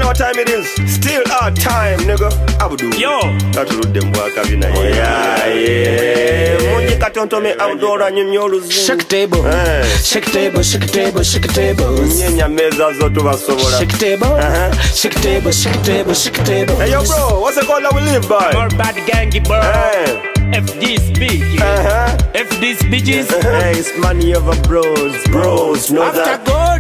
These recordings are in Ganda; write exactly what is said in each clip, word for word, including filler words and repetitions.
know what time it is? Still our time, nigga. Abudu. Yo. That's what them boy kabina. Yeah, yeah. Monye katontome outdoor nyonyolu zingu. Shake table. Shake table, shake table, shake table. Nyenya meza zote basobola. Shake table. Uh-huh. Shake table, shake table, shake table. Hey yo bro, what's the call that we live by? More bad gangy bro. Hey. F D's big. Uh-huh. F D's bitches. Hey, it's money over bros. Bros, know After that. God.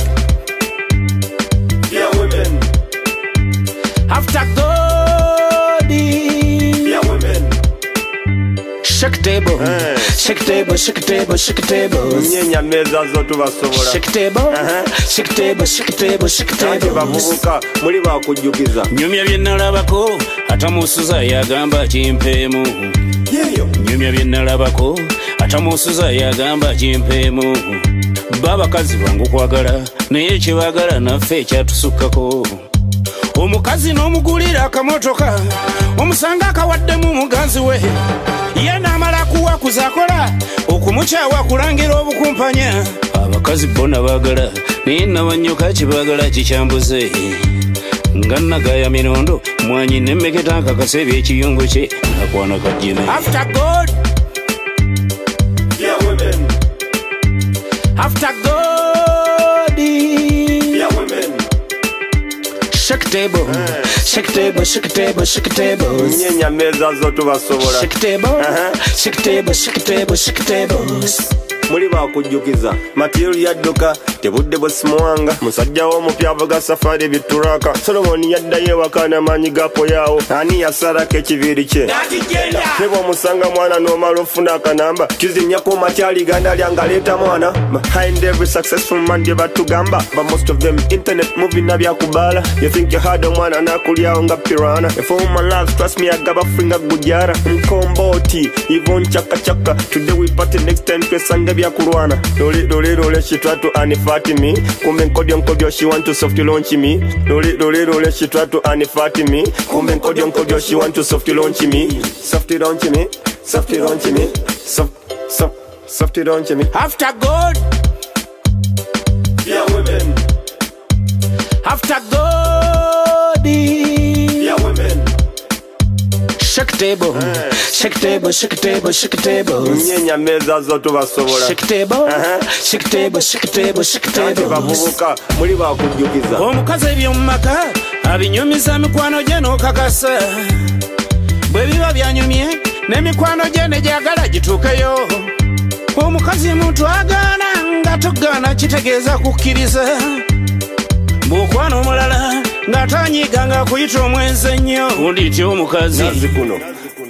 Yeah, women. After God. Yeah, women. Shake table. Hey. Shake table, shake table, shake table. Nyenya meza zote basobola. Shake table. Uh-huh. Shake table, shake table, shake table. Bavubuka muli bakujukiza. Nyumya byenalabako atamusuza yagamba chimpemu. Yeyo. Nyumya byenalabako atamusuza yagamba chimpemu. Baba kazi bangu kwagala naye kyebagala naffe ekyatusukako. Omukazi n'omugulira akamotoka omusanga akawaddemu muganzi we ye n'amala kuwakuza akola okumukyawa kulangira obukumpanya. Abakazi bona baagala naye nabanyoka kyebaagala kikyambuze nga nagaya mirondo mwanyi nemmeketa nkakasa ebyekiyungu kye nakwana kajjime. After God. Yeah, women. After God. Yeah, women. Shake table. Shake table, shake table, shake table. Nyenya meza zote basobola. Shake table. Uh-huh. Shake table, shake table, shake tables. Muli bakujukiza material yadduka tebudde bwesimuwanga musajja w'omupya avuga safari bituraka Solomoni yaddayo ewaka n'amaanyi gapo yawo ani yasalako ekiviiri kye ne bw'omusanga mwana n'omala ofuna akanamba kizinnyako matyali ganda lyanga leeta mwana behind every successful man gye batugamba but most of them internet movie na byakubaala you think you had omwana n'akulyawo nga pirana if all my love trust me agaba fringa gujara mkomboti Yvonne chaka chaka today we party next time twesanga byakulwana lole lole lole she try to anifati me kumbe nkodyo nkodyo she want to soft launch me lole lole lole she try to anifati me kumbe nkodyo nkodyo she want to soft launch me soft launch me soft launch me soft soft soft launch me. After God. Yeah, women. After God. Yeah, women. Shake table. Shake table, shake table, shake tables. Nyenya meza zote basobola. Shake table. Uh-huh. Shake table, shake table, shake tables. Bavubuka muli bakujukiza. Omukazi ebyomumaka abinyumiza mikwano gye n'okakasa. Bwe biba byanyumye n'emikwano gye ne gyagala gituukeyo. Omukazi muntu agaana nga togaana kitegeeza kukkiriza. Bw'okwana omulala ng'atanyiiga ng'akuyita omwenzi ennyo. Onditya omukazi. Nazi kuno.